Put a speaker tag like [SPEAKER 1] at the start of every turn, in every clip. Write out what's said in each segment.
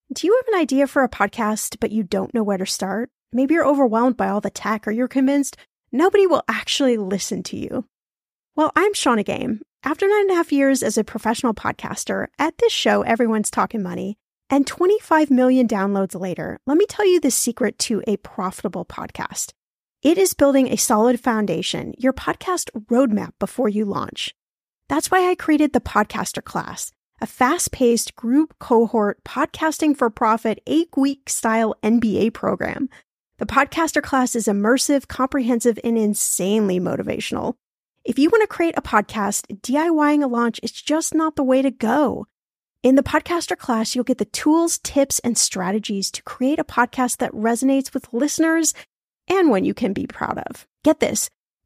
[SPEAKER 1] Do you have an idea for a podcast, but you don't know where to start? Maybe you're overwhelmed by all the tech, or you're convinced nobody will actually listen to you. Well, I'm Shannah Game. After 9.5 years as a professional podcaster, at this show, everyone's talking money, and 25 million downloads later, let me tell you the secret to a profitable podcast. It is building a solid foundation, your podcast roadmap before you launch. That's why I created the Podcaster Class, a fast-paced group cohort podcasting for profit 8-week style MBA program. The Podcaster Class is immersive, comprehensive, and insanely motivational. If you want to create a podcast, DIYing a launch is just not the way to go. In the Podcaster Class, you'll get the tools, tips, and strategies to create a podcast that resonates with listeners and one you can be proud of. Get this,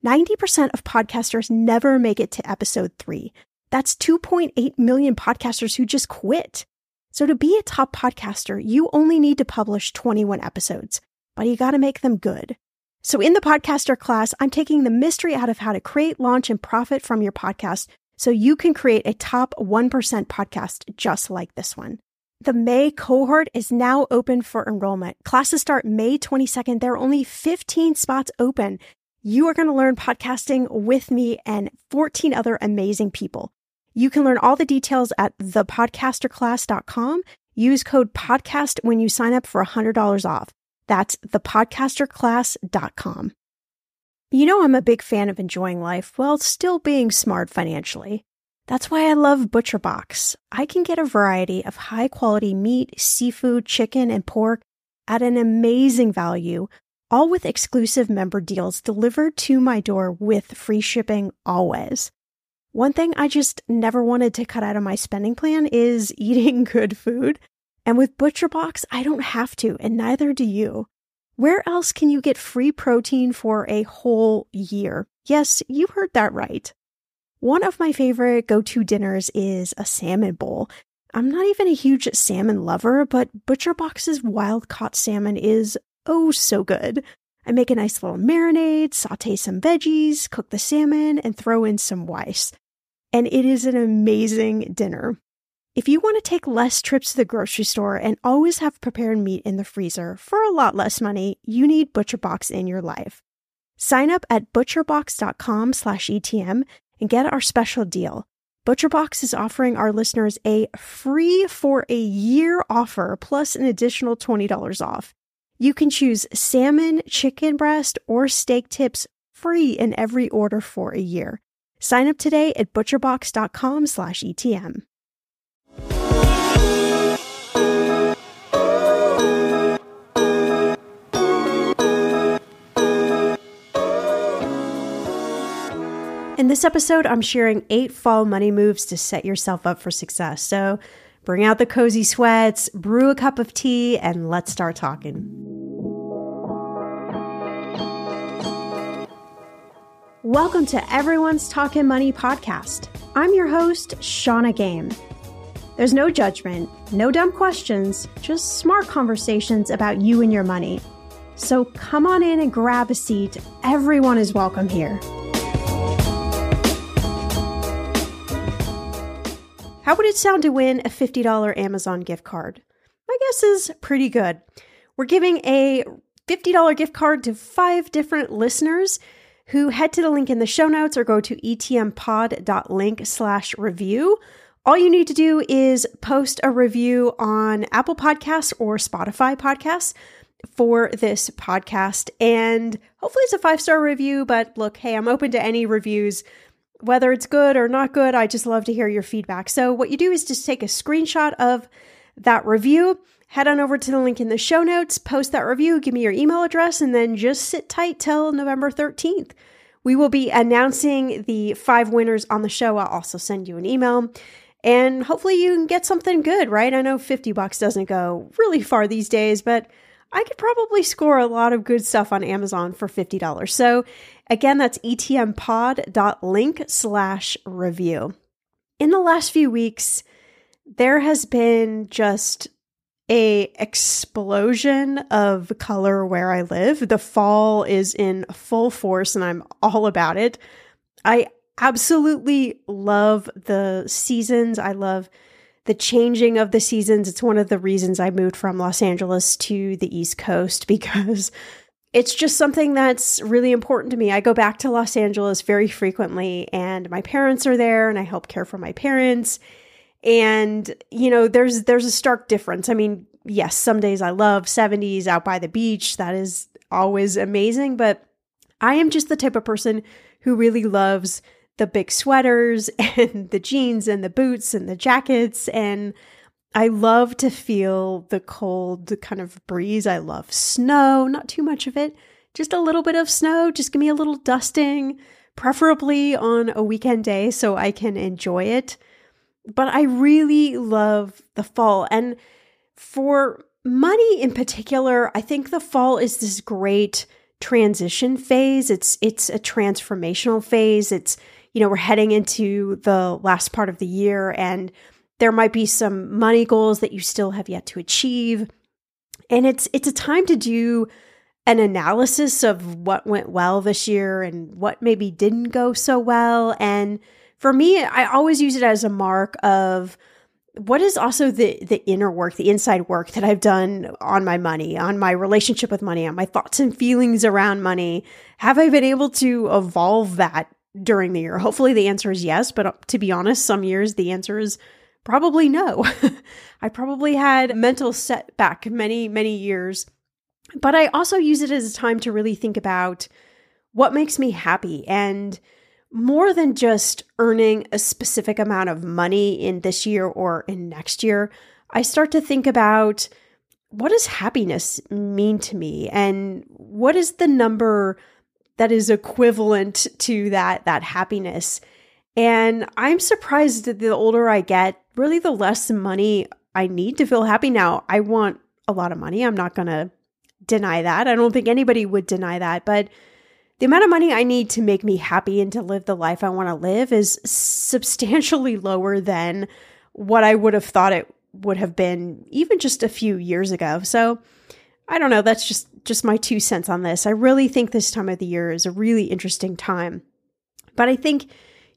[SPEAKER 1] 90% of podcasters never make it to episode 3. That's 2.8 million podcasters who just quit. So to be a top podcaster, you only need to publish 21 episodes, but you got to make them good. So in the Podcaster Class, I'm taking the mystery out of how to create, launch, and profit from your podcast so you can create a top 1% podcast just like this one. The May cohort is now open for enrollment. Classes start May 22nd. There are only 15 spots open. You are going to learn podcasting with me and 14 other amazing people. You can learn all the details at thepodcasterclass.com. Use code PODCAST when you sign up for $100 off. That's thepodcasterclass.com. You know I'm a big fan of enjoying life while still being smart financially. That's why I love ButcherBox. I can get a variety of high-quality meat, seafood, chicken, and pork at an amazing value, all with exclusive member deals delivered to my door with free shipping always. One thing I just never wanted to cut out of my spending plan is eating good food. And with ButcherBox, I don't have to, and neither do you. Where else can you get free protein for a whole year? Yes, you heard that right. One of my favorite go-to dinners is a salmon bowl. I'm not even a huge salmon lover, but ButcherBox's wild-caught salmon is oh so good. I make a nice little marinade, saute some veggies, cook the salmon, and throw in some rice. And it is an amazing dinner. If you want to take less trips to the grocery store and always have prepared meat in the freezer for a lot less money, you need ButcherBox in your life. Sign up at butcherbox.com/ETM and get our special deal. ButcherBox is offering our listeners a free for a year offer plus an additional $20 off. You can choose salmon, chicken breast, or steak tips free in every order for a year. Sign up today at butcherbox.com/ETM. In this episode, I'm sharing 8 fall money moves to set yourself up for success. So bring out the cozy sweats, brew a cup of tea, and let's start talking. Welcome to Everyone's Talking Money podcast. I'm your host, Shannah Game. There's no judgment, no dumb questions, just smart conversations about you and your money. So come on in and grab a seat. Everyone is welcome here. How would it sound to win a $50 Amazon gift card? My guess is pretty good. We're giving a $50 gift card to 5 different listeners who head to the link in the show notes or go to etmpod.link/review. All you need to do is post a review on Apple Podcasts or Spotify Podcasts for this podcast. And hopefully it's a 5-star review, but look, hey, I'm open to any reviews. Whether it's good or not good, I just love to hear your feedback. So what you do is just take a screenshot of that review, head on over to the link in the show notes, post that review, give me your email address, and then just sit tight till November 13th. We will be announcing the 5 winners on the show. I'll also send you an email. And hopefully you can get something good, right? I know $50 doesn't go really far these days, but I could probably score a lot of good stuff on Amazon for $50. So again, that's etmpod.link/review. In the last few weeks, there has been just a explosion of color where I live. The fall is in full force and I'm all about it. I absolutely love the seasons. I love the changing of the seasons. It's one of the reasons I moved from Los Angeles to the East Coast, because it's just something that's really important to me. I go back to Los Angeles very frequently, and my parents are there, and I help care for my parents. And, there's a stark difference. I mean, yes, some days I love 70s out by the beach. That is always amazing. But I am just the type of person who really loves the big sweaters and the jeans and the boots and the jackets. And I love to feel the cold kind of breeze. I love snow, not too much of it, just a little bit of snow. Just give me a little dusting, preferably on a weekend day so I can enjoy it. But I really love the fall. And for money in particular, I think the fall is this great transition phase. It's a transformational phase. It's, we're heading into the last part of the year, and there might be some money goals that you still have yet to achieve. And it's a time to do an analysis of what went well this year and what maybe didn't go so well. And for me, I always use it as a mark of what is also the inner work, the inside work that I've done on my money, on my relationship with money, on my thoughts and feelings around money. Have I been able to evolve that during the year? Hopefully the answer is yes, but to be honest, some years the answer is probably no. I probably had mental setback many, many years, but I also use it as a time to really think about what makes me happy. And more than just earning a specific amount of money in this year or in next year, I start to think about, what does happiness mean to me? And what is the number that is equivalent to that happiness? And I'm surprised that the older I get, really the less money I need to feel happy. Now, I want a lot of money. I'm not going to deny that. I don't think anybody would deny that. But the amount of money I need to make me happy and to live the life I want to live is substantially lower than what I would have thought it would have been even just a few years ago. So I don't know. That's just my 2 cents on this. I really think this time of the year is a really interesting time. But I think,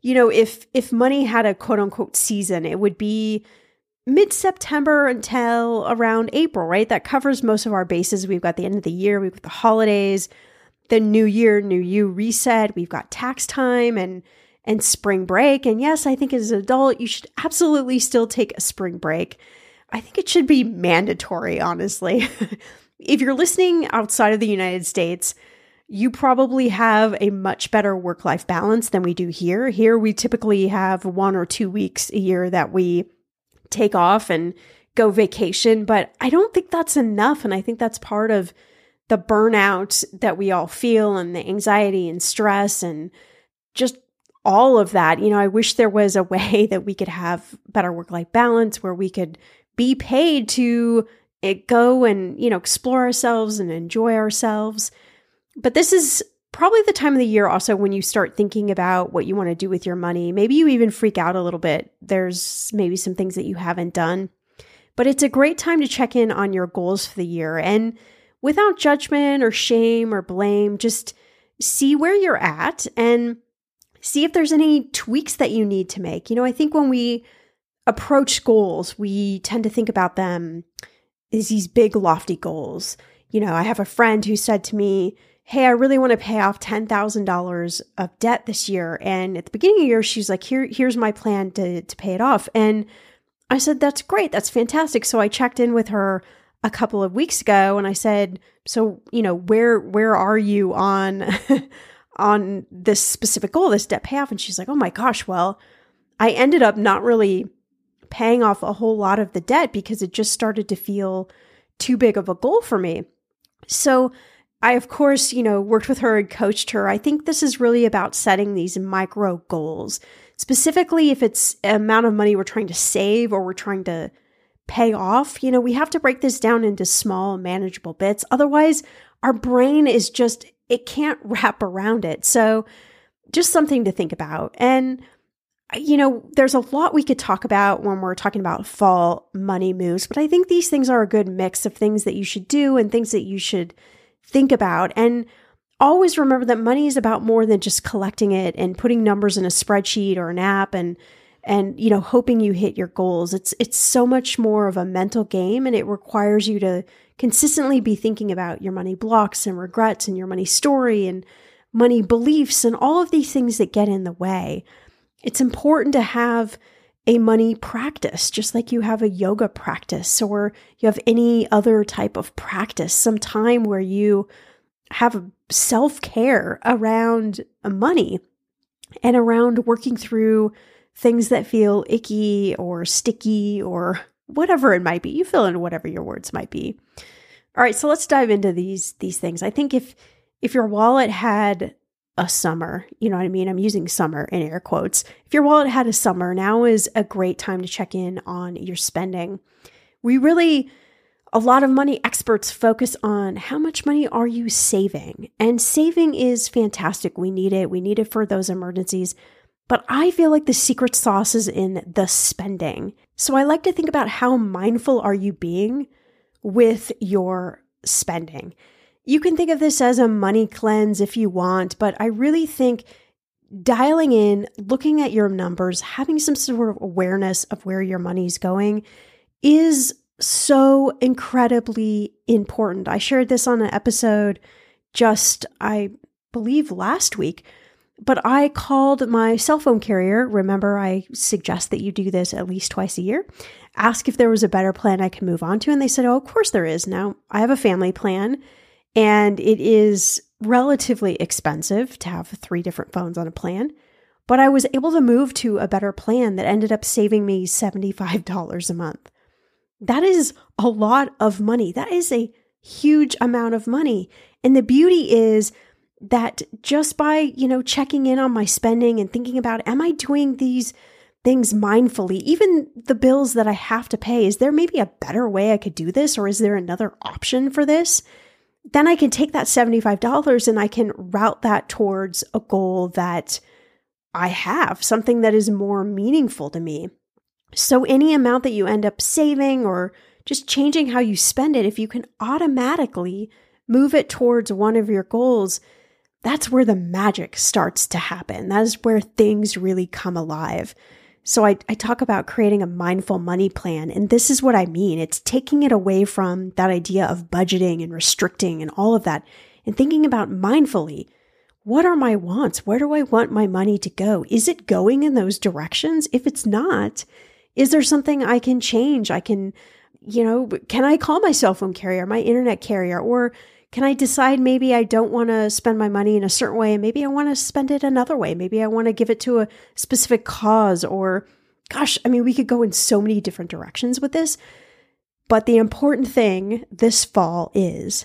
[SPEAKER 1] if money had a quote unquote season, it would be mid-September until around April, right? That covers most of our bases. We've got the end of the year, we've got the holidays, the new year, new you reset. We've got tax time and spring break. And yes, I think as an adult, you should absolutely still take a spring break. I think it should be mandatory, honestly. If you're listening outside of the United States, you probably have a much better work-life balance than we do here. Here, we typically have 1 or 2 weeks a year that we take off and go vacation, but I don't think that's enough. And I think that's part of the burnout that we all feel, and the anxiety and stress and just all of that. I wish there was a way that we could have better work-life balance where we could be paid to go and, explore ourselves and enjoy ourselves. But this is probably the time of the year also when you start thinking about what you want to do with your money. Maybe you even freak out a little bit. There's maybe some things that you haven't done, but it's a great time to check in on your goals for the year. And without judgment or shame or blame, just see where you're at and see if there's any tweaks that you need to make. I think when we approach goals, we tend to think about them as these big, lofty goals. I have a friend who said to me, hey, I really want to pay off $10,000 of debt this year. And at the beginning of the year, she's like, here's my plan to pay it off. And I said, that's great. That's fantastic. So I checked in with her a couple of weeks ago and I said, so, where are you on, on this specific goal, this debt payoff? And she's like, oh my gosh, well, I ended up not really paying off a whole lot of the debt because it just started to feel too big of a goal for me. So I, of course, worked with her and coached her. I think this is really about setting these micro goals, specifically if it's an amount of money we're trying to save or we're trying to pay off. We have to break this down into small, manageable bits. Otherwise, our brain is it can't wrap around it. So just something to think about. And, there's a lot we could talk about when we're talking about fall money moves, but I think these things are a good mix of things that you should do and things that you should think about. And always remember that money is about more than just collecting it and putting numbers in a spreadsheet or an app and and, hoping you hit your goals. It's so much more of a mental game, and it requires you to consistently be thinking about your money blocks and regrets and your money story and money beliefs and all of these things that get in the way. It's important to have a money practice, just like you have a yoga practice or you have any other type of practice, some time where you have self-care around money and around working through things that feel icky or sticky or whatever it might be. You fill in whatever your words might be. All right, so let's dive into these things. I think if your wallet had a summer, you know what I mean? I'm using summer in air quotes. If your wallet had a summer, now is a great time to check in on your spending. A lot of money experts focus on how much money are you saving? And saving is fantastic. We need it. We need it for those emergencies. But I feel like the secret sauce is in the spending. So I like to think about how mindful are you being with your spending. You can think of this as a money cleanse if you want, but I really think dialing in, looking at your numbers, having some sort of awareness of where your money's going is so incredibly important. I shared this on an episode I believe last week, but I called my cell phone carrier. Remember, I suggest that you do this at least twice a year. Ask if there was a better plan I can move on to. And they said, oh, of course there is. Now, I have a family plan, and it is relatively expensive to have 3 different phones on a plan. But I was able to move to a better plan that ended up saving me $75 a month. That is a lot of money. That is a huge amount of money. And the beauty is that just by, checking in on my spending and thinking about, am I doing these things mindfully? Even the bills that I have to pay, is there maybe a better way I could do this? Or is there another option for this? Then I can take that $75 and I can route that towards a goal that I have, something that is more meaningful to me. So any amount that you end up saving or just changing how you spend it, if you can automatically move it towards one of your goals, that's where the magic starts to happen. That is where things really come alive. So I talk about creating a mindful money plan, and this is what I mean. It's taking it away from that idea of budgeting and restricting and all of that, and thinking about mindfully, what are my wants? Where do I want my money to go? Is it going in those directions? If it's not, is there something I can change? I can, can I call my cell phone carrier, my internet carrier, or can I decide maybe I don't want to spend my money in a certain way and maybe I want to spend it another way? Maybe I want to give it to a specific cause, or we could go in so many different directions with this. But the important thing this fall is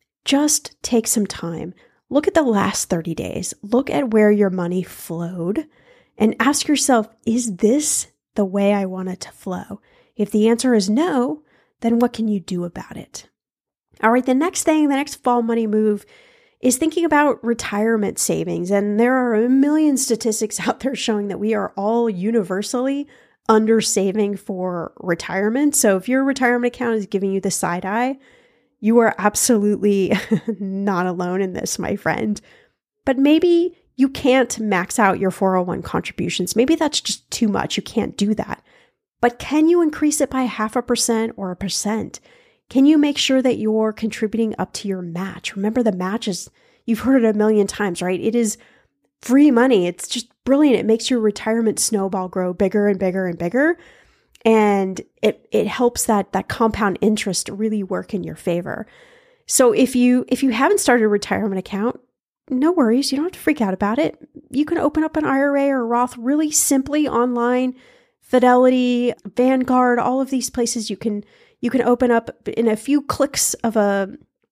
[SPEAKER 1] just take some time. Look at the last 30 days. Look at where your money flowed and ask yourself, is this the way I want it to flow? If the answer is no, then what can you do about it? All right, the next fall money move is thinking about retirement savings. And there are a million statistics out there showing that we are all universally under saving for retirement. So if your retirement account is giving you the side eye, you are absolutely not alone in this, my friend. But maybe you can't max out your 401 contributions. Maybe that's just too much. You can't do that. But can you increase it by 0.5% or 1%? Can you make sure that you're contributing up to your match? Remember, the match is, you've heard it a million times, right? It is free money. It's just brilliant. It makes your retirement snowball grow bigger and bigger and bigger. And it helps that compound interest really work in your favor. So if you haven't started a retirement account, no worries. You don't have to freak out about it. You can open up an IRA or Roth really simply online. Fidelity, Vanguard, all of these places you can open up in a few clicks of a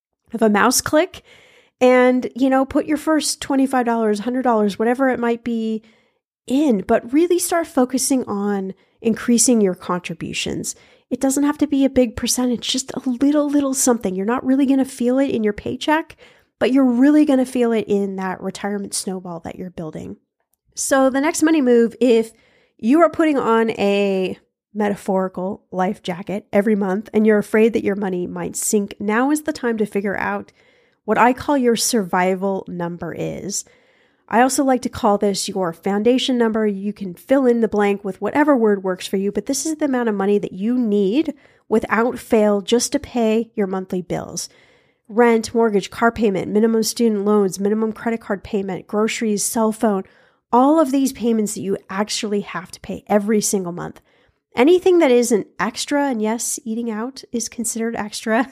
[SPEAKER 1] mouse click, and put your first $25, $100, whatever it might be in, but really start focusing on increasing your contributions. It doesn't have to be a big percentage, just a little something. You're not really going to feel it in your paycheck, but you're really going to feel it in that retirement snowball that you're building. So the next money move, if you are putting on a metaphorical life jacket every month and you're afraid that your money might sink, now is the time to figure out what I call your survival number is. I also like to call this your foundation number. You can fill in the blank with whatever word works for you, but this is the amount of money that you need without fail just to pay your monthly bills. Rent, mortgage, car payment, minimum student loans, minimum credit card payment, groceries, cell phone, all of these payments that you actually have to pay every single month. Anything that isn't extra, and yes, eating out is considered extra,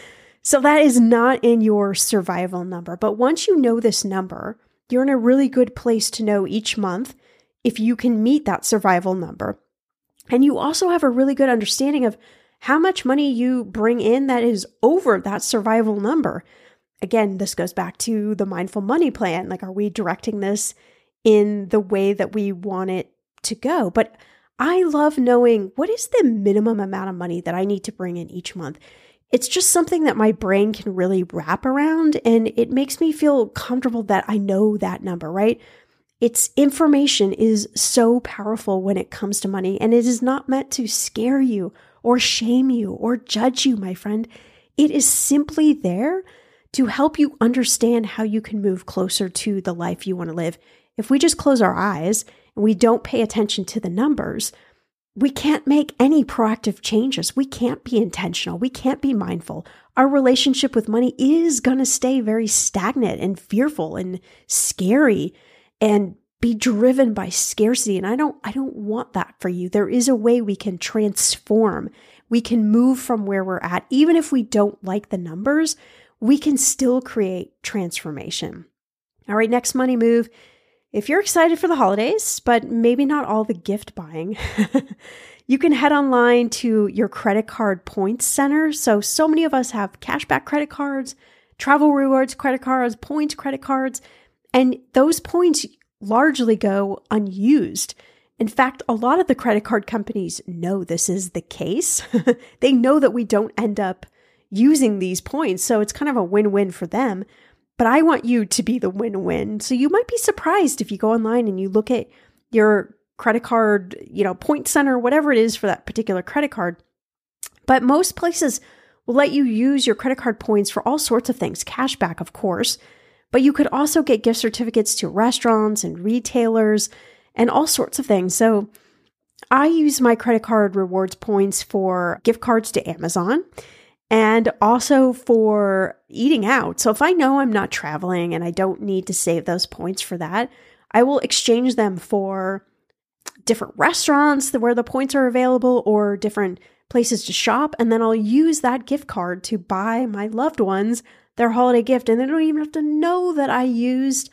[SPEAKER 1] so that is not in your survival number. But once you know this number, you're in a really good place to know each month if you can meet that survival number. And you also have a really good understanding of how much money you bring in that is over that survival number. Again, this goes back to the mindful money plan. Like, are we directing this in the way that we want it to go? But I love knowing what is the minimum amount of money that I need to bring in each month. It's just something that my brain can really wrap around, and it makes me feel comfortable that I know that number, right? It's information is so powerful when it comes to money, and it is not meant to scare you or shame you or judge you, my friend. It is simply there to help you understand how you can move closer to the life you want to live. If we just close our eyes and we don't pay attention to the numbers, we can't make any proactive changes. We can't be intentional. We can't be mindful. Our relationship with money is going to stay very stagnant and fearful and scary and be driven by scarcity. And I don't want that for you. There is a way we can transform. We can move from where we're at. Even if we don't like the numbers, we can still create transformation. All right, next money move. If you're excited for the holidays, but maybe not all the gift buying, you can head online to your credit card points center. So many of us have cashback credit cards, travel rewards credit cards, points credit cards, and those points largely go unused. In fact, a lot of the credit card companies know this is the case. They know that we don't end up using these points, so it's kind of a win-win for them. But I want you to be the win-win. So you might be surprised if you go online and you look at your credit card, point center, whatever it is for that particular credit card. But most places will let you use your credit card points for all sorts of things, cashback, of course. But you could also get gift certificates to restaurants and retailers and all sorts of things. So I use my credit card rewards points for gift cards to Amazon and also for eating out. So if I know I'm not traveling and I don't need to save those points for that, I will exchange them for different restaurants where the points are available or different places to shop. And then I'll use that gift card to buy my loved ones their holiday gift. And they don't even have to know that I used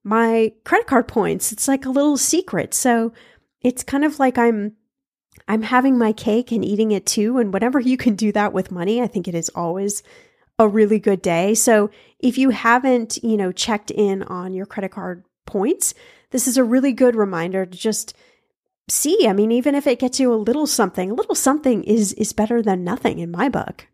[SPEAKER 1] my credit card points. It's like a little secret. So it's kind of like I'm having my cake and eating it too. And whenever you can do that with money, I think it is always a really good day. So if you haven't, checked in on your credit card points, this is a really good reminder to just see. I mean, even if it gets you a little something is better than nothing in my book.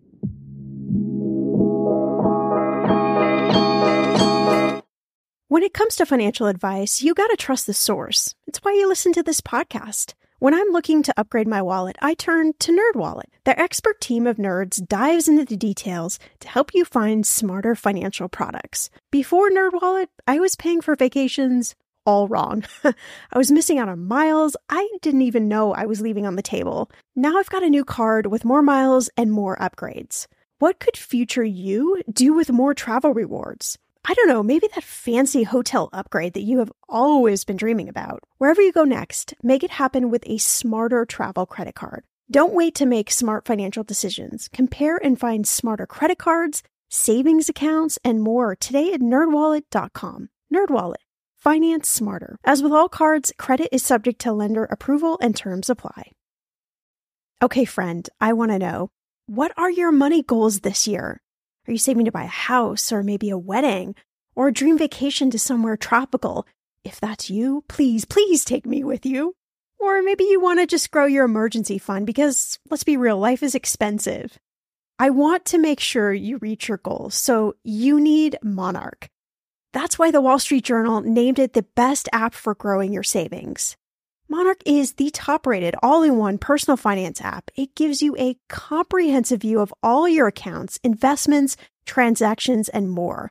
[SPEAKER 1] When it comes to financial advice, you got to trust the source. It's why you listen to this podcast. When I'm looking to upgrade my wallet, I turn to NerdWallet. Their expert team of nerds dives into the details to help you find smarter financial products. Before NerdWallet, I was paying for vacations all wrong. I was missing out on miles I didn't even know I was leaving on the table. Now I've got a new card with more miles and more upgrades. What could future you do with more travel rewards? I don't know, maybe that fancy hotel upgrade that you have always been dreaming about. Wherever you go next, make it happen with a smarter travel credit card. Don't wait to make smart financial decisions. Compare and find smarter credit cards, savings accounts, and more today at nerdwallet.com. NerdWallet. Finance smarter. As with all cards, credit is subject to lender approval and terms apply. Okay, friend, I want to know, what are your money goals this year? Are you saving to buy a house or maybe a wedding or a dream vacation to somewhere tropical? If that's you, please take me with you. Or maybe you want to just grow your emergency fund because, let's be real, life is expensive. I want to make sure you reach your goals, so you need Monarch. That's why the Wall Street Journal named it the best app for growing your savings. Monarch is the top-rated all-in-one personal finance app. It gives you a comprehensive view of all your accounts, investments, transactions, and more.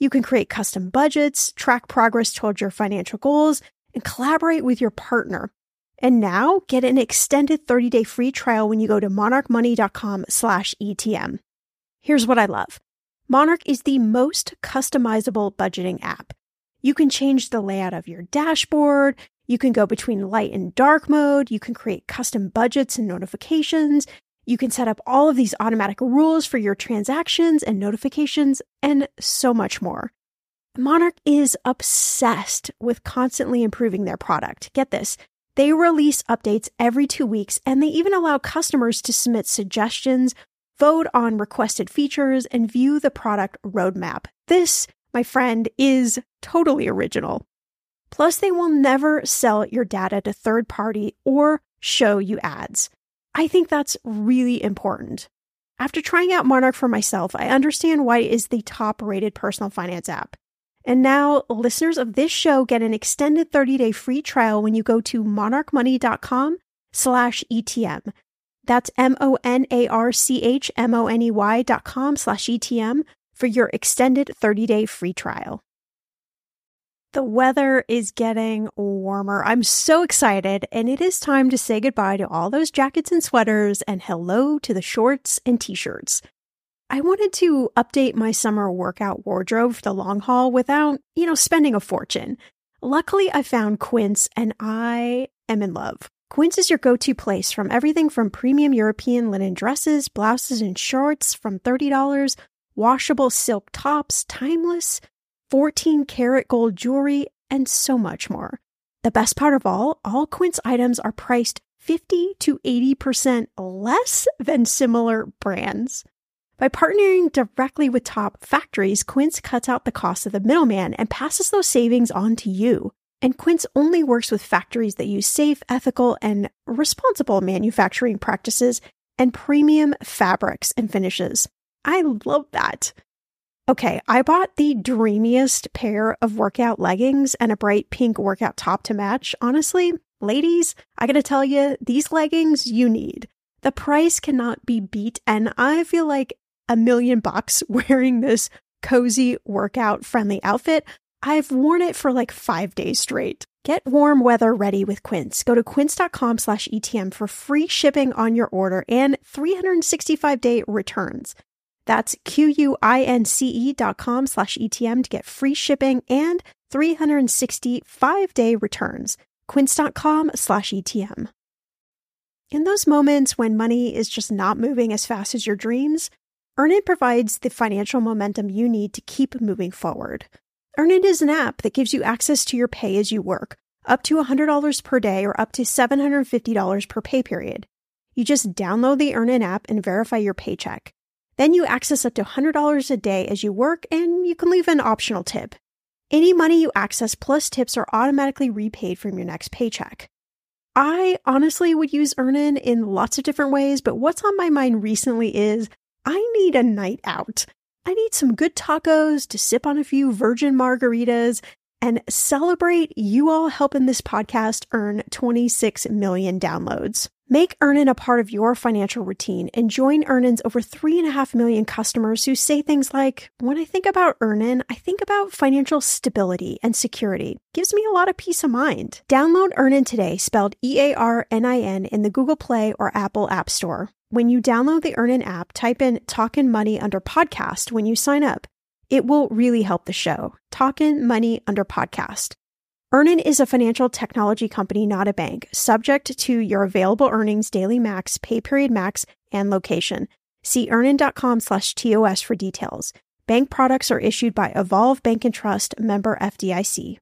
[SPEAKER 1] You can create custom budgets, track progress towards your financial goals, and collaborate with your partner. And now get an extended 30-day free trial when you go to monarchmoney.com/ETM. Here's what I love. Monarch is the most customizable budgeting app. You can change the layout of your dashboard. You can go between light and dark mode. You can create custom budgets and notifications. You can set up all of these automatic rules for your transactions and notifications, and so much more. Monarch is obsessed with constantly improving their product. Get this. They release updates every 2 weeks, and they even allow customers to submit suggestions, vote on requested features, and view the product roadmap. This, my friend, is totally original. Plus, they will never sell your data to third party or show you ads. I think that's really important. After trying out Monarch for myself, I understand why it is the top-rated personal finance app. And now, listeners of this show get an extended 30-day free trial when you go to monarchmoney.com/ETM. That's monarchmoney.com/ETM for your extended 30-day free trial. The weather is getting warmer. I'm so excited, and it is time to say goodbye to all those jackets and sweaters and hello to the shorts and t-shirts. I wanted to update my summer workout wardrobe for the long haul without, spending a fortune. Luckily, I found Quince, and I am in love. Quince is your go-to place from everything from premium European linen dresses, blouses, and shorts from $30, washable silk tops, timeless 14-karat gold jewelry, and so much more. The best part of all Quince items are priced 50 to 80% less than similar brands. By partnering directly with top factories, Quince cuts out the cost of the middleman and passes those savings on to you. And Quince only works with factories that use safe, ethical, and responsible manufacturing practices and premium fabrics and finishes. I love that. Okay, I bought the dreamiest pair of workout leggings and a bright pink workout top to match. Honestly, ladies, I gotta tell you, these leggings you need. The price cannot be beat, and I feel like $1 million wearing this cozy workout-friendly outfit. I've worn it for like 5 days straight. Get warm weather ready with Quince. Go to quince.com/ETM for free shipping on your order and 365-day returns. That's QUINCE.com/ETM to get free shipping and 365-day returns. Quince.com/ETM. In those moments when money is just not moving as fast as your dreams, Earnin provides the financial momentum you need to keep moving forward. Earnin is an app that gives you access to your pay as you work, up to $100 per day or up to $750 per pay period. You just download the Earnin app and verify your paycheck. Then you access up to $100 a day as you work, and you can leave an optional tip. Any money you access plus tips are automatically repaid from your next paycheck. I honestly would use Earnin in lots of different ways, but what's on my mind recently is I need a night out. I need some good tacos to sip on a few virgin margaritas and celebrate you all helping this podcast earn 26 million downloads. Make Earnin a part of your financial routine and join Earnin's over 3.5 million customers who say things like, when I think about Earnin, I think about financial stability and security. Gives me a lot of peace of mind. Download Earnin today, spelled EARNIN, in the Google Play or Apple App Store. When you download the Earnin app, type in Talkin' Money under podcast when you sign up. It will really help the show. Talkin' Money under podcast. Earnin is a financial technology company, not a bank, subject to your available earnings, daily max, pay period max, and location. See earnin.com/TOS for details. Bank products are issued by Evolve Bank and Trust, member FDIC.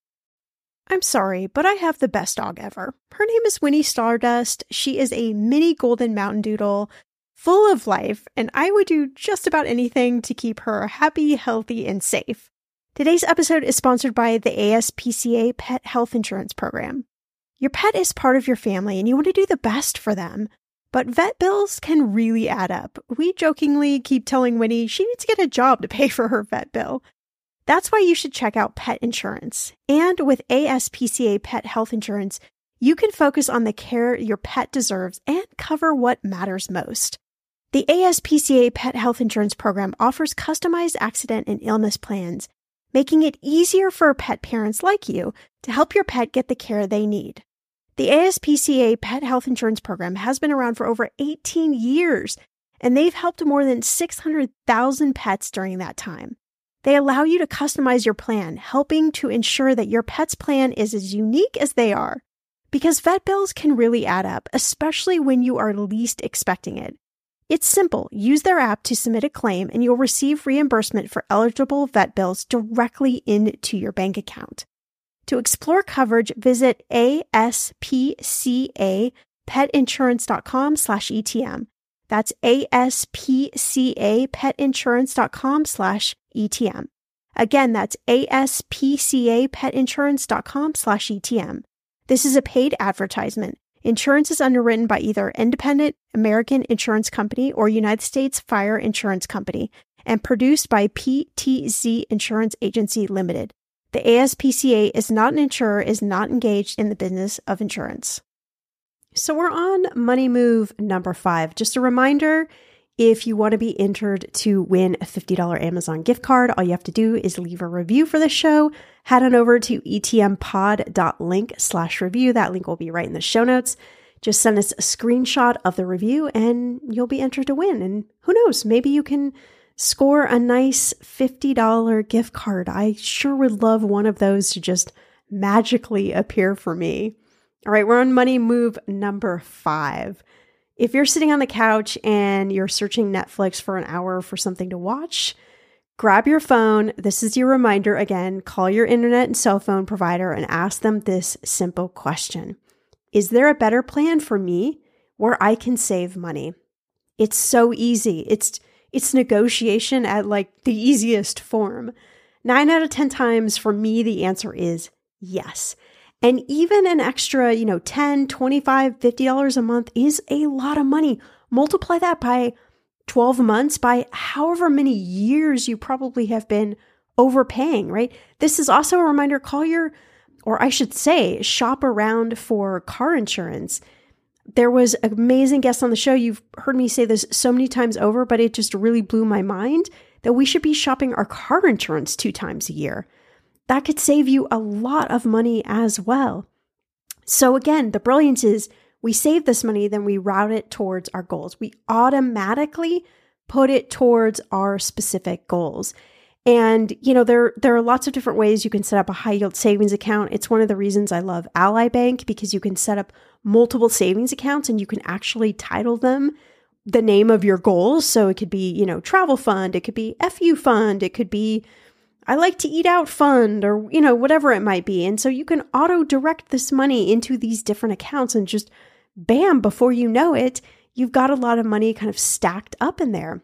[SPEAKER 1] I'm sorry, but I have the best dog ever. Her name is Winnie Stardust. She is a mini golden mountain doodle, full of life, and I would do just about anything to keep her happy, healthy, and safe. Today's episode is sponsored by the ASPCA Pet Health Insurance Program. Your pet is part of your family and you want to do the best for them, but vet bills can really add up. We jokingly keep telling Winnie she needs to get a job to pay for her vet bill. That's why you should check out pet insurance. And with ASPCA Pet Health Insurance, you can focus on the care your pet deserves and cover what matters most. The ASPCA Pet Health Insurance Program offers customized accident and illness plans, making it easier for pet parents like you to help your pet get the care they need. The ASPCA Pet Health Insurance Program has been around for over 18 years, and they've helped more than 600,000 pets during that time. They allow you to customize your plan, helping to ensure that your pet's plan is as unique as they are. Because vet bills can really add up, especially when you are least expecting it. It's simple. Use their app to submit a claim, and you'll receive reimbursement for eligible vet bills directly into your bank account. To explore coverage, visit aspcapetinsurance.com/ETM. That's aspcapetinsurance.com/ETM. Again, that's aspcapetinsurance.com/ETM. This is a paid advertisement. Insurance is underwritten by either Independent American Insurance Company or United States Fire Insurance Company and produced by PTZ Insurance Agency Limited. The ASPCA is not an insurer, is not engaged in the business of insurance. So we're on Money Move number 5. Just a reminder, if you want to be entered to win a $50 Amazon gift card, all you have to do is leave a review for the show. Head on over to etmpod.link/review. That link will be right in the show notes. Just send us a screenshot of the review and you'll be entered to win. And who knows, maybe you can score a nice $50 gift card. I sure would love one of those to just magically appear for me. All right, we're on Money Move number 5. If you're sitting on the couch and you're searching Netflix for an hour for something to watch, grab your phone. This is your reminder again. Call your internet and cell phone provider and ask them this simple question. Is there a better plan for me where I can save money? It's so easy. It's negotiation at like the easiest form. 9 out of 10 times for me, the answer is yes. And even an extra, $10, $25, $50 a month is a lot of money. Multiply that by 12 months, by however many years you probably have been overpaying, right? This is also a reminder, shop around for car insurance. There was an amazing guest on the show. You've heard me say this so many times over, but it just really blew my mind that we should be shopping our car insurance 2 times a year. That could save you a lot of money as well. So again, the brilliance is we save this money, then we route it towards our goals. We automatically put it towards our specific goals. And, there are lots of different ways you can set up a high yield savings account. It's one of the reasons I love Ally Bank, because you can set up multiple savings accounts and you can actually title them the name of your goals. So it could be, travel fund, it could be FU fund, it could be I like to eat out fund, or, whatever it might be. And so you can auto direct this money into these different accounts and just bam, before you know it, you've got a lot of money kind of stacked up in there.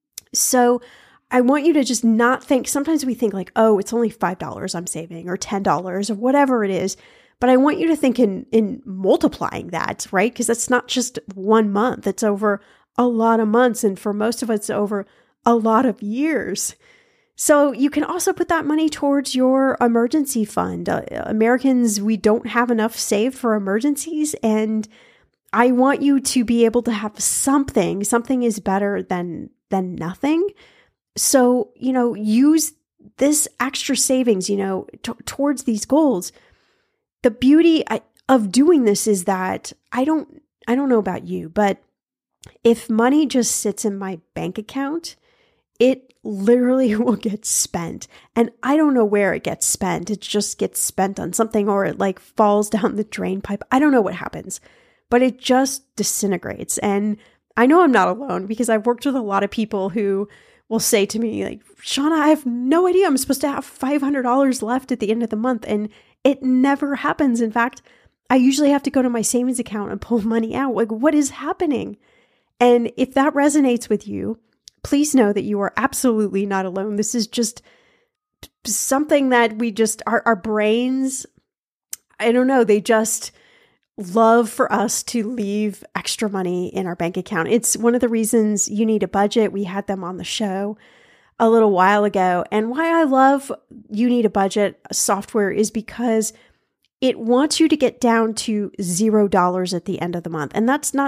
[SPEAKER 1] So I want you to just not think, sometimes we think like, oh, it's only $5 I'm saving or $10 or whatever it is. But I want you to think in multiplying that, right? Because that's not just 1 month. It's over a lot of months. And for most of us, it's over a lot of years. So you can also put that money towards your emergency fund. Americans, we don't have enough saved for emergencies. And I want you to be able to have something. Something is better than nothing. So, use this extra savings, towards these goals. The beauty of doing this is that I don't know about you, but if money just sits in my bank account, it literally will get spent. And I don't know where it gets spent. It just gets spent on something, or it like falls down the drain pipe. I don't know what happens, but it just disintegrates. And I know I'm not alone, because I've worked with a lot of people who will say to me like, Shauna, I have no idea. I'm supposed to have $500 left at the end of the month. And it never happens. In fact, I usually have to go to my savings account and pull money out. Like, what is happening? And if that resonates with you, please know that you are absolutely not alone. This is just something that we just, our brains, I don't know, they just love for us to leave extra money in our bank account. It's one of the reasons You Need a Budget. We had them on the show a little while ago. And why I love You Need a Budget software is because it wants you to get down to $0 at the end of the month. And that's not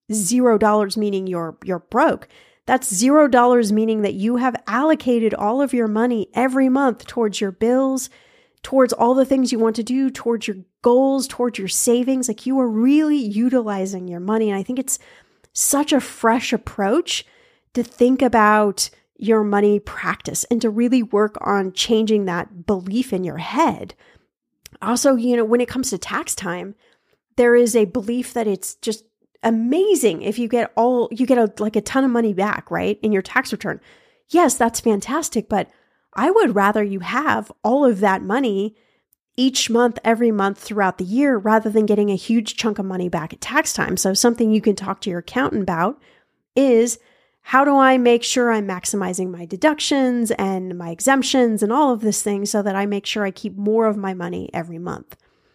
[SPEAKER 1] $0 meaning you're broke. That's $0 meaning that you have allocated all of your money every month towards your bills, towards all the things you want to do, towards your goals, towards your savings. Like you are really utilizing your money. And I think it's such a fresh approach to think about your money practice and to really work on changing that belief in your head. Also, when it comes to tax time, there is a belief that it's just amazing if you get a ton of money back, right, in your tax return. Yes, that's fantastic, but I would rather you have all of that money each month, every month throughout the year, rather than getting a huge chunk of money back at tax time. So something you can talk to your accountant about is, how do I make sure I'm maximizing my deductions and my exemptions and all of this thing so that I make sure I keep more of my money every month?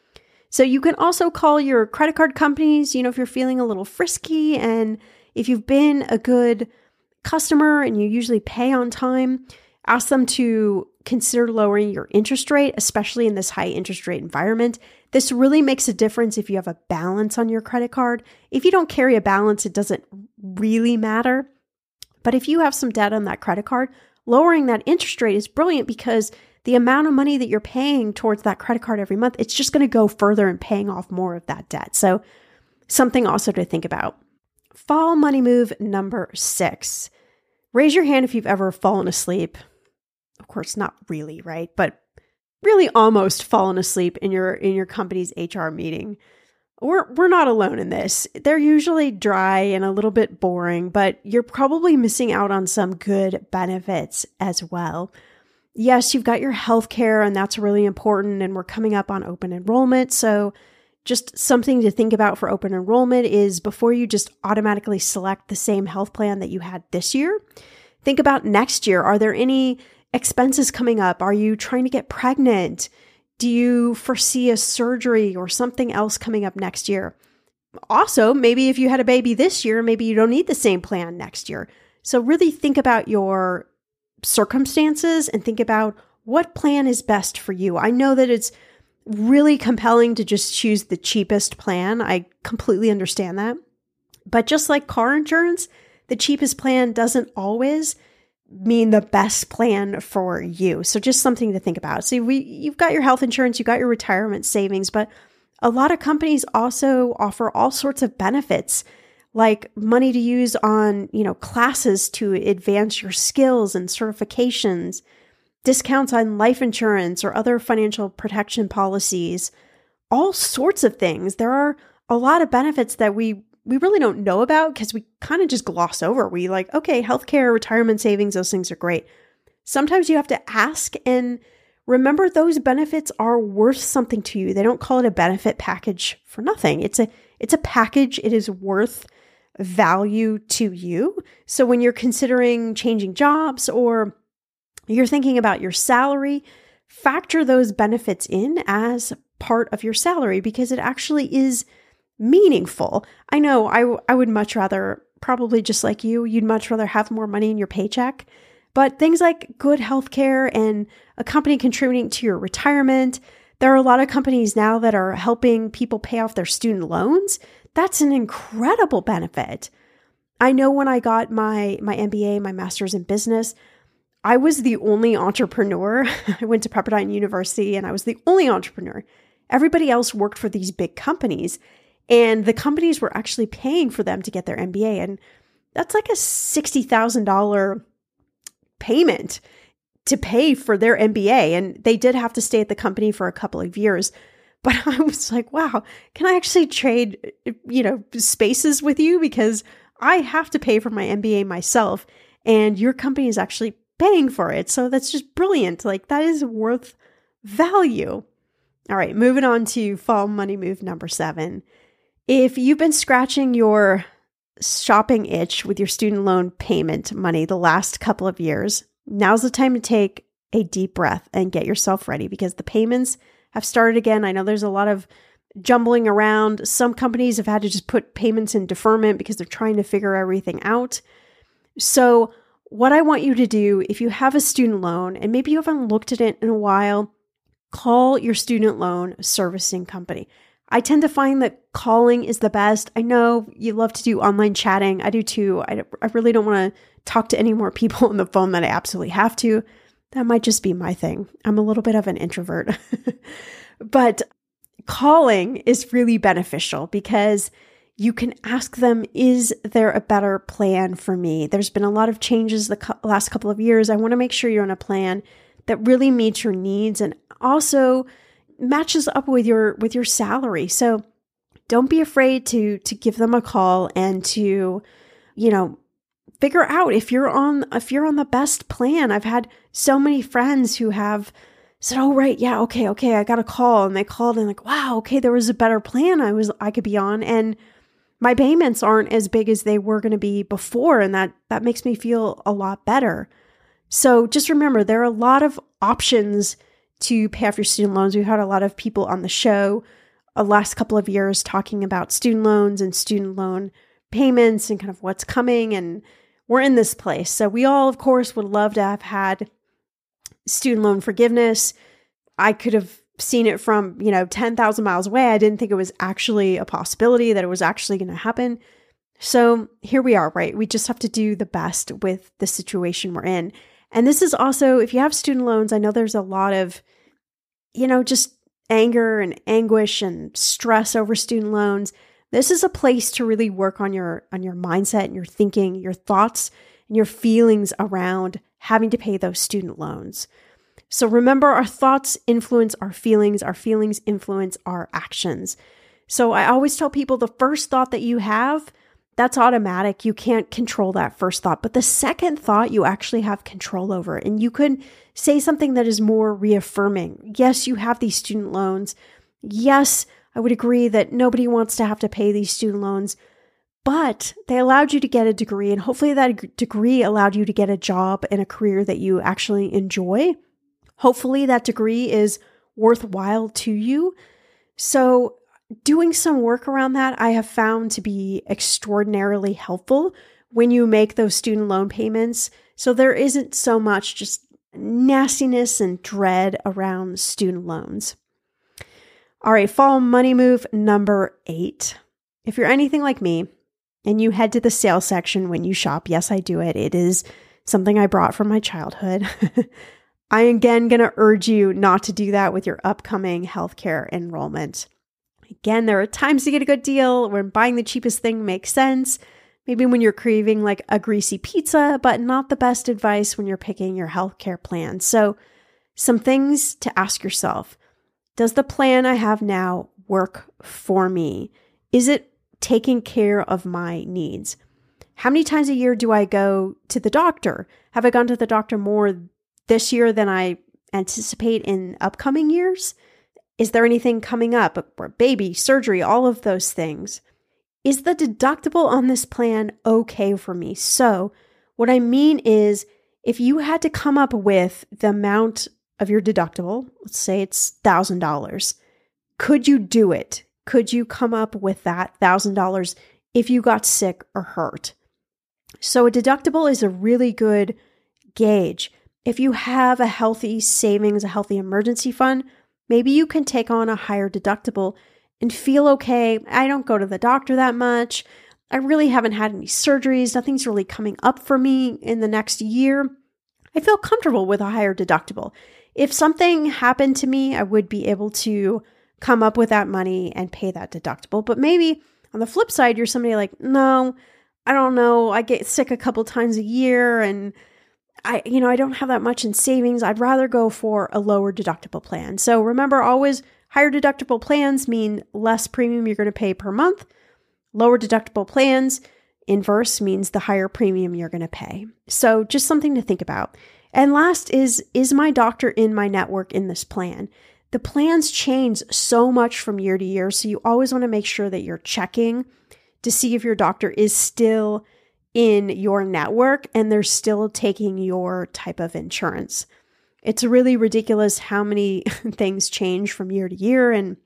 [SPEAKER 1] So you can also call your credit card companies, if you're feeling a little frisky and if you've been a good customer and you usually pay on time, ask them to consider lowering your interest rate, especially in this high interest rate environment. This really makes a difference if you have a balance on your credit card. If you don't carry a balance, it doesn't really matter. But if you have some debt on that credit card, lowering that interest rate is brilliant because the amount of money that you're paying towards that credit card every month, it's just going to go further in paying off more of that debt. So something also to think about. Fall money move number 6. Raise your hand if you've ever fallen asleep. Of course, not really, right? But really almost fallen asleep in your company's HR meeting. We're not alone in this. They're usually dry and a little bit boring, but you're probably missing out on some good benefits as well. Yes, you've got your healthcare, and that's really important, and we're coming up on open enrollment. So just something to think about for open enrollment is, before you just automatically select the same health plan that you had this year, think about next year. Are there any expenses coming up? Are you trying to get pregnant? Do you foresee a surgery or something else coming up next year? Also, maybe if you had a baby this year, maybe you don't need the same plan next year. So really think about your circumstances and think about what plan is best for you. I know that it's really compelling to just choose the cheapest plan. I completely understand that. But just like car insurance, the cheapest plan doesn't always mean the best plan for you. So just something to think about. So you've got your health insurance, you've got your retirement savings, but a lot of companies also offer all sorts of benefits, like money to use on, classes to advance your skills and certifications, discounts on life insurance or other financial protection policies, all sorts of things. There are a lot of benefits that we really don't know about because we kind of just gloss over. We okay, healthcare, retirement savings, those things are great. Sometimes you have to ask and remember those benefits are worth something to you. They don't call it a benefit package for nothing. It's a package. It is worth value to you. So when you're considering changing jobs or you're thinking about your salary, factor those benefits in as part of your salary because it actually is meaningful. I know I would much rather, probably just like you'd much rather have more money in your paycheck, but things like good healthcare and a company contributing to your retirement, there are a lot of companies now that are helping people pay off their student loans. That's an incredible benefit. I know when I got my MBA, my master's in business, I was the only entrepreneur. I went to Pepperdine University and I was the only entrepreneur. Everybody else worked for these big companies. And the companies were actually paying for them to get their MBA. And that's like a $60,000 payment to pay for their MBA. And they did have to stay at the company for a couple of years. But I was like, wow, can I actually trade, spaces with you? Because I have to pay for my MBA myself. And your company is actually paying for it. So that's just brilliant. That is worth value. All right, moving on to fall money move number 7. If you've been scratching your shopping itch with your student loan payment money the last couple of years, now's the time to take a deep breath and get yourself ready because the payments have started again. I know there's a lot of jumbling around. Some companies have had to just put payments in deferment because they're trying to figure everything out. So what I want you to do, if you have a student loan and maybe you haven't looked at it in a while, call your student loan servicing company. I tend to find that calling is the best. I know you love to do online chatting. I do too. I really don't want to talk to any more people on the phone than I absolutely have to. That might just be my thing. I'm a little bit of an introvert. But calling is really beneficial because you can ask them, is there a better plan for me? There's been a lot of changes the last couple of years. I want to make sure you're on a plan that really meets your needs and also matches up with your salary. So don't be afraid to give them a call and to, figure out if you're on the best plan. I've had so many friends who have said, "Oh, right, yeah, okay, I got a call," and they called and like, "Wow, okay, there was a better plan I could be on, and my payments aren't as big as they were going to be before, and that makes me feel a lot better." So just remember, there are a lot of options to pay off your student loans. We've had a lot of people on the show the last couple of years talking about student loans and student loan payments and kind of what's coming, and we're in this place. So we all, of course, would love to have had student loan forgiveness. I could have seen it from, 10,000 miles away. I didn't think it was actually a possibility, that it was actually going to happen. So here we are, right? We just have to do the best with the situation we're in. And this is also, if you have student loans, I know there's a lot of, just anger and anguish and stress over student loans. This is a place to really work on your mindset and your thinking, your thoughts and your feelings around having to pay those student loans. So remember, our thoughts influence our feelings influence our actions. So I always tell people the first thought that you have, that's automatic. You can't control that first thought. But the second thought, you actually have control over. And you can say something that is more reaffirming. Yes, you have these student loans. Yes, I would agree that nobody wants to have to pay these student loans, but they allowed you to get a degree. And hopefully that degree allowed you to get a job and a career that you actually enjoy. Hopefully that degree is worthwhile to you. So doing some work around that, I have found to be extraordinarily helpful when you make those student loan payments. So there isn't so much just nastiness and dread around student loans. All right, fall money move number 8. If you're anything like me and you head to the sales section when you shop, yes, I do it. It is something I brought from my childhood. I am again going to urge you not to do that with your upcoming healthcare enrollment. Again, there are times to get a good deal when buying the cheapest thing makes sense. Maybe when you're craving like a greasy pizza, but not the best advice when you're picking your healthcare plan. So some things to ask yourself. Does the plan I have now work for me? Is it taking care of my needs? How many times a year do I go to the doctor? Have I gone to the doctor more this year than I anticipate in upcoming years? Is there anything coming up? Or baby, surgery, all of those things. Is the deductible on this plan okay for me? So what I mean is, if you had to come up with the amount of your deductible, let's say it's $1,000, could you do it? Could you come up with that $1,000 if you got sick or hurt? So a deductible is a really good gauge. If you have a healthy savings, a healthy emergency fund, maybe you can take on a higher deductible and feel okay. I don't go to the doctor that much. I really haven't had any surgeries. Nothing's really coming up for me in the next year. I feel comfortable with a higher deductible. If something happened to me, I would be able to come up with that money and pay that deductible. But maybe on the flip side, you're somebody like, no, I don't know. I get sick a couple times a year and I don't have that much in savings. I'd rather go for a lower deductible plan. So remember, always higher deductible plans mean less premium you're going to pay per month. Lower deductible plans, inverse, means the higher premium you're going to pay. So just something to think about. And last is my doctor in my network in this plan? The plans change so much from year to year. So you always want to make sure that you're checking to see if your doctor is still in your network and they're still taking your type of insurance. It's really ridiculous how many things change from year to year. And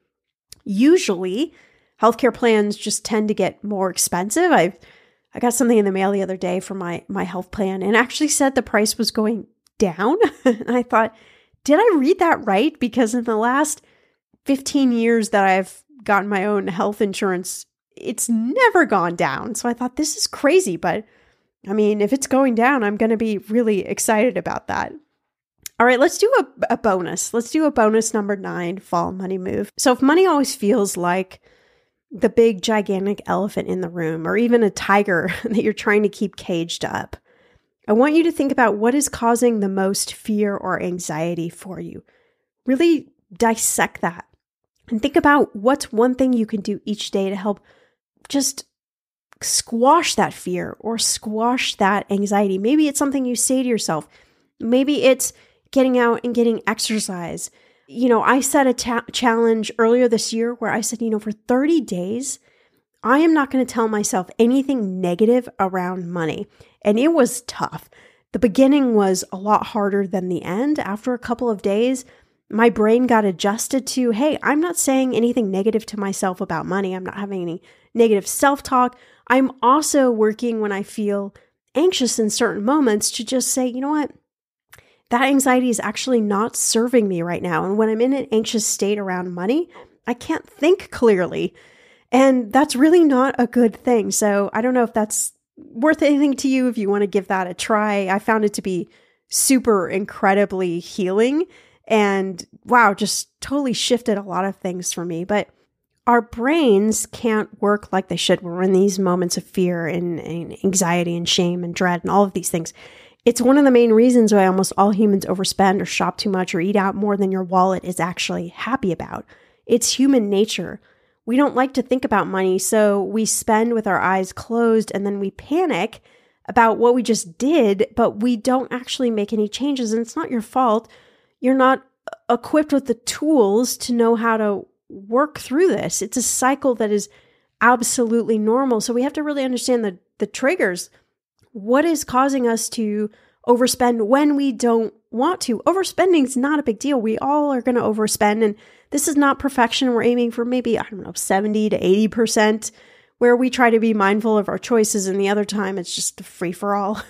[SPEAKER 1] usually healthcare plans just tend to get more expensive. I got something in the mail the other day for my health plan and actually said the price was going down. And I thought, did I read that right? Because in the last 15 years that I've gotten my own health insurance, it's never gone down. So I thought, this is crazy. But I mean, if it's going down, I'm going to be really excited about that. All right, let's do a bonus. Let's do a bonus number 9, fall money move. So if money always feels like the big gigantic elephant in the room, or even a tiger that you're trying to keep caged up, I want you to think about what is causing the most fear or anxiety for you. Really dissect that and think about what's one thing you can do each day to help just squash that fear or squash that anxiety. Maybe it's something you say to yourself. Maybe it's getting out and getting exercise. I set a challenge earlier this year where I said, for 30 days, I am not going to tell myself anything negative around money. And it was tough. The beginning was a lot harder than the end. After a couple of days, my brain got adjusted to, hey, I'm not saying anything negative to myself about money. I'm not having any negative self-talk. I'm also working when I feel anxious in certain moments to just say, you know what? That anxiety is actually not serving me right now. And when I'm in an anxious state around money, I can't think clearly. And that's really not a good thing. So I don't know if that's worth anything to you, if you want to give that a try. I found it to be super incredibly healing and wow, just totally shifted a lot of things for me. But our brains can't work like they should when we're in these moments of fear and anxiety and shame and dread and all of these things. It's one of the main reasons why almost all humans overspend or shop too much or eat out more than your wallet is actually happy about. It's human nature. We don't like to think about money, so we spend with our eyes closed and then we panic about what we just did, but we don't actually make any changes. And it's not your fault. You're not equipped with the tools to know how to work through this. It's a cycle that is absolutely normal. So we have to really understand the triggers. What is causing us to overspend when we don't want to? Overspending is not a big deal. We all are going to overspend. And this is not perfection. We're aiming for maybe, 70 to 80%, where we try to be mindful of our choices. And the other time, it's just a free for all.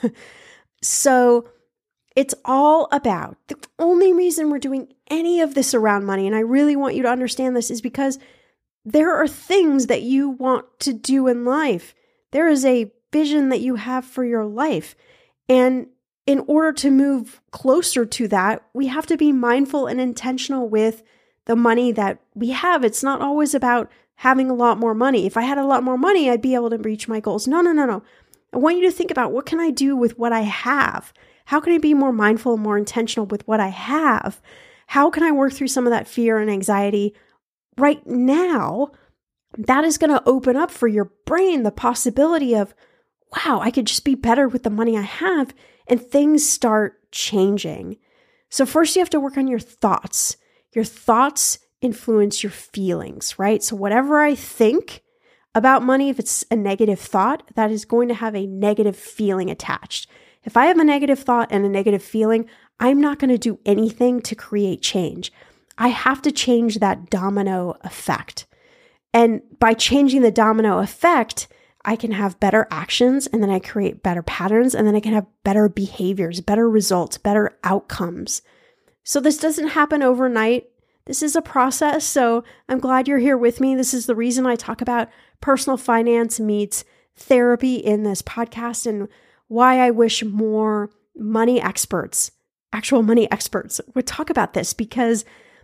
[SPEAKER 1] So it's all about the only reason we're doing any of this around money. And I really want you to understand this is because there are things that you want to do in life. There is a vision that you have for your life. And in order to move closer to that, we have to be mindful and intentional with the money that we have. It's not always about having a lot more money. If I had a lot more money, I'd be able to reach my goals. No. I want you to think about, what can I do with what I have? How can I be more mindful and more intentional with what I have? How can I work through some of that fear and anxiety right now? That is going to open up for your brain the possibility of, wow, I could just be better with the money I have, and things start changing. So first you have to work on your thoughts. Your thoughts influence your feelings, right? So whatever I think about money, if it's a negative thought, that is going to have a negative feeling attached. If I have a negative thought and a negative feeling, I'm not going to do anything to create change. I have to change that domino effect. And by changing the domino effect, I can have better actions, and then I create better patterns, and then I can have better behaviors, better results, better outcomes. So this doesn't happen overnight. This is a process. So I'm glad you're here with me. This is the reason I talk about personal finance meets therapy in this podcast, and why I wish more money experts, actual money experts, would talk about this, because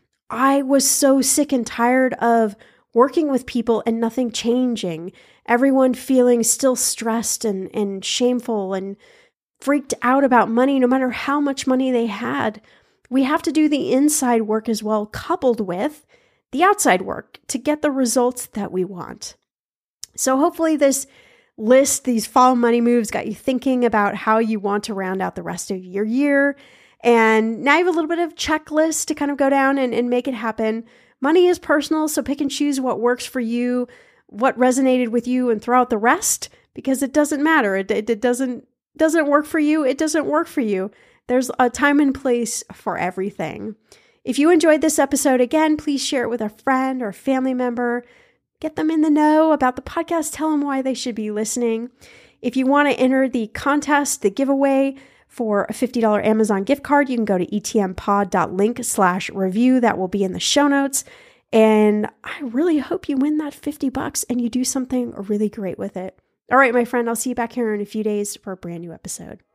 [SPEAKER 1] I was so sick and tired of working with people and nothing changing. Everyone feeling still stressed and shameful and freaked out about money, no matter how much money they had. We have to do the inside work as well, coupled with the outside work to get the results that we want. So hopefully this list, these fall money moves, got you thinking about how you want to round out the rest of your year. And now you have a little bit of checklist to kind of go down and make it happen. Money is personal, so pick and choose what works for you, what resonated with you, and throw out the rest, because it doesn't matter. It doesn't work for you. It doesn't work for you. There's a time and place for everything. If you enjoyed this episode, again, please share it with a friend or family member. Get them in the know about the podcast. Tell them why they should be listening. If you want to enter the contest, the giveaway for a $50 Amazon gift card, you can go to etmpod.link/review. That will be in the show notes. And I really hope you win that $50 and you do something really great with it. All right, my friend, I'll see you back here in a few days for a brand new episode.